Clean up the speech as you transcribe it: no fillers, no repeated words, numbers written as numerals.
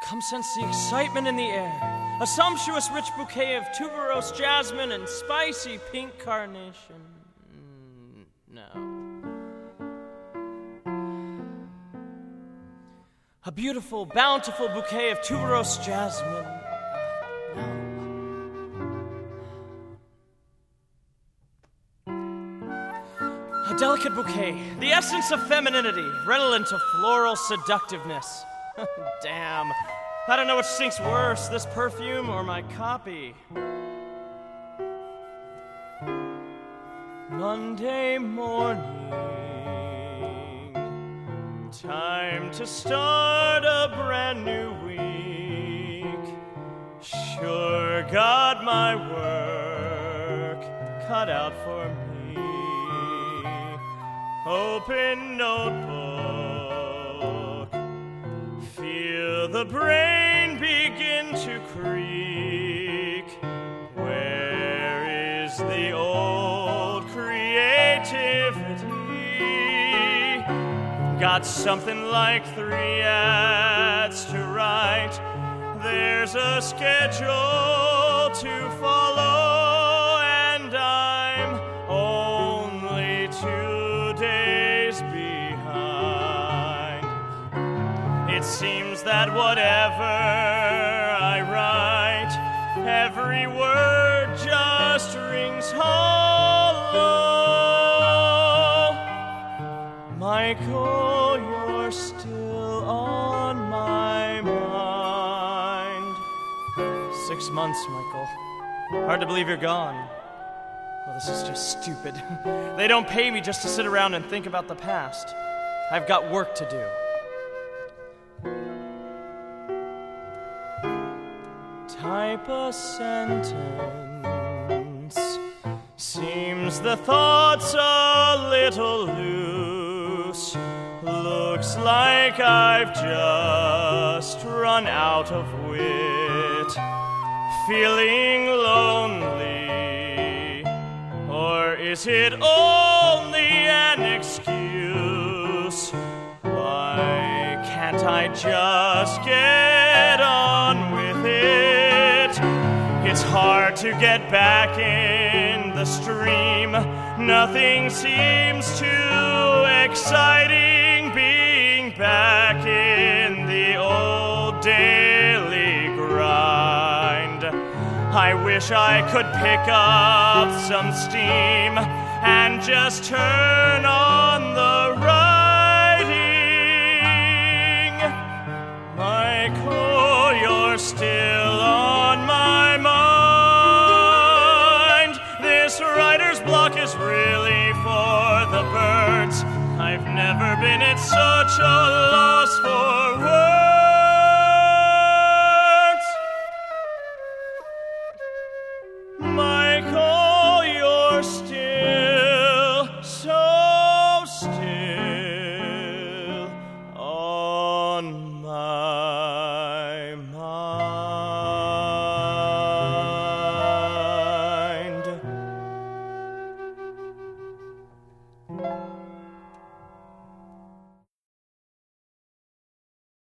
Come sense the excitement in the air. A sumptuous rich bouquet of tuberose jasmine and spicy pink carnation. No. A beautiful, bountiful bouquet of tuberose jasmine. A delicate bouquet, the essence of femininity, redolent of floral seductiveness. Damn. I don't know which stinks worse, this perfume or my copy. Monday morning, time to start a brand new week. Sure got my work cut out for me. Open notebook, feel the brain begin to creak. Where is the old creativity? Got something like 3 ads to write. There's a schedule to follow, and I'm only 2 days behind. It seems that whatever I write, every word just rings hollow. Michael, you're still on my mind. 6 months, Michael. Hard to believe you're gone. Well, this is just stupid. They don't pay me just to sit around and think about the past. I've got work to do. Type a sentence. Seems the thought's a little loose. Looks like I've just run out of wit. Feeling lonely, or is it only an excuse? Why can't I just get on with it? It's hard to get back in the stream. Nothing seems too exciting being back in the old daily grind. I wish I could pick up some steam and just turn on the writing. Michael, you're still on my mind. This writer's block is really for the birds. I've never been at such a loss for words. My